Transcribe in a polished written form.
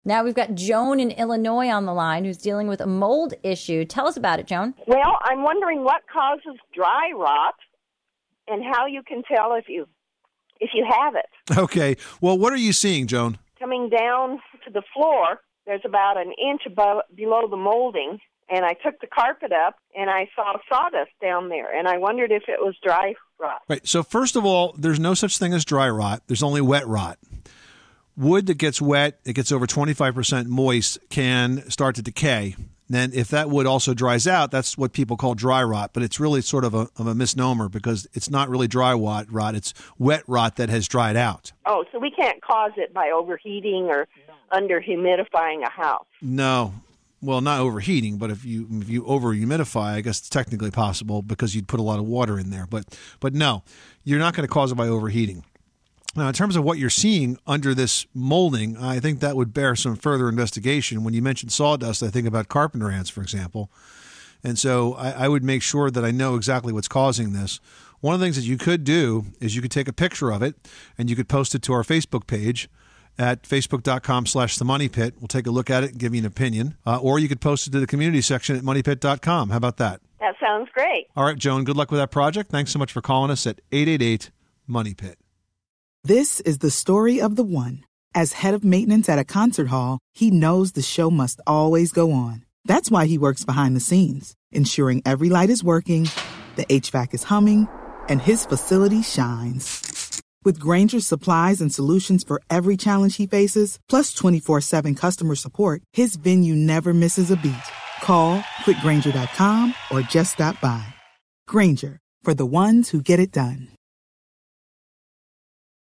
Now we've got Joan in Illinois on the line who's dealing with a mold issue. Tell us about it, Joan. Well, I'm wondering what causes dry rot and how you can tell if you have it. Okay. Well, what are you seeing, Joan? Coming down to the floor, there's about an inch below the molding, and I took the carpet up, and I saw sawdust down there, and I wondered if it was dry rot. Right. So first of all, there's no such thing as dry rot. There's only wet rot. Wood that gets wet, it gets over 25% moist, can start to decay. Then if that wood also dries out, that's what people call dry rot. But it's really sort of a misnomer because it's not really dry rot. It's wet rot that has dried out. Oh, so we can't cause it by overheating or under-humidifying a house? No. Well, not overheating, but if you over-humidify, I guess it's technically possible because you'd put a lot of water in there. But no, you're not going to cause it by overheating. Now, in terms of what you're seeing under this molding, I think that would bear some further investigation. When you mentioned sawdust, I think about carpenter ants, for example. And so I would make sure that I know exactly what's causing this. One of the things that you could do is you could take a picture of it and you could post it to our Facebook page at facebook.com/themoneypit. We'll take a look at it and give you an opinion. Or you could post it to the community section at moneypit.com. How about that? That sounds great. All right, Joan, good luck with that project. Thanks so much for calling us at 888-MONEYPIT. This is the story of the one. As head of maintenance at a concert hall, he knows the show must always go on. That's why he works behind the scenes, ensuring every light is working, the HVAC is humming, and his facility shines. With Grainger's supplies and solutions for every challenge he faces, plus 24/7 customer support, his venue never misses a beat. Call quickgrainger.com or just stop by. Grainger, for the ones who get it done.